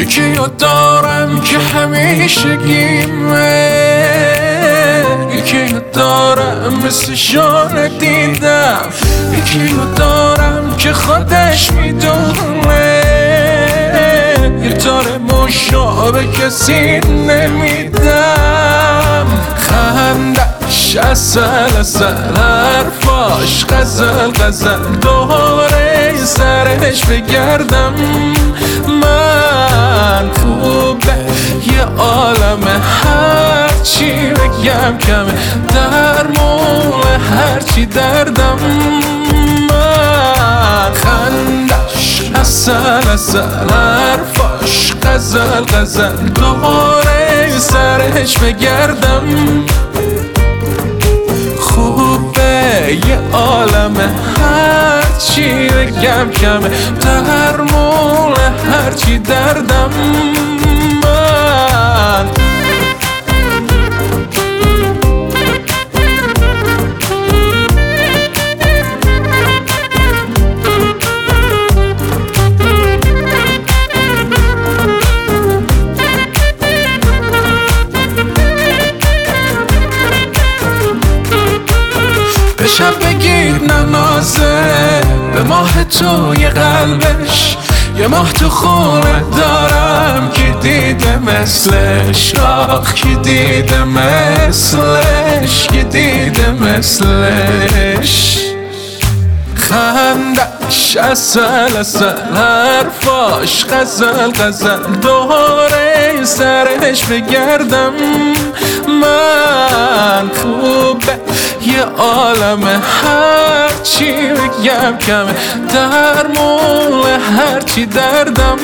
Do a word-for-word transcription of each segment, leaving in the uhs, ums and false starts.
یکی رو دارم که همیشه گیمه، یکی رو دارم مثل شانه دیدم، یکی رو دارم که خودش میدونه یه تاره مشابه کسی نمیدم. خندش اصل اصل، حرفاش غزل غزل، دوره سرش بگردم من. خوبه یه عالمه، هرچی بگم کمه، درمون هرچی دردم من. خندش اصل اصل، حرفاش غزل غزل، دوره سرش بگردم. خوبه یه عالمه، هرچی بگم کمه، درمون هرچی دردم من. به شب بگید ننازه، به ماه تو یه قلبش، یه ماه تو خونه دارم که دیده مثلش، آخ که دیده مثلش، که دیده مثلش. خندش اصل اصل، حرفاش غزل غزل، دوره سرش بگردم من. خوبه یه عالمه، هرچی بگم کمه، درمون هرچی دردم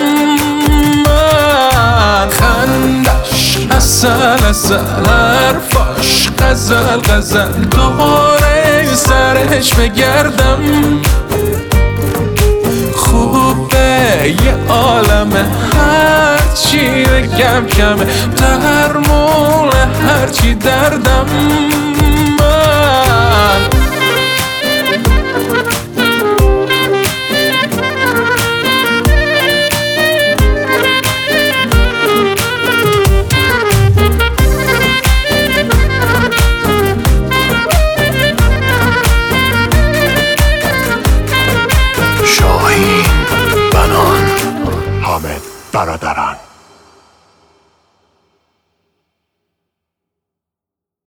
من. خندش اصل اصل، حرفاش غزل غزل، دوره سرش بگردم. خوبه یه عالمه، هرچی بگم کمه، درمون هرچی دردم من. شاهین بنان، حامد برادران.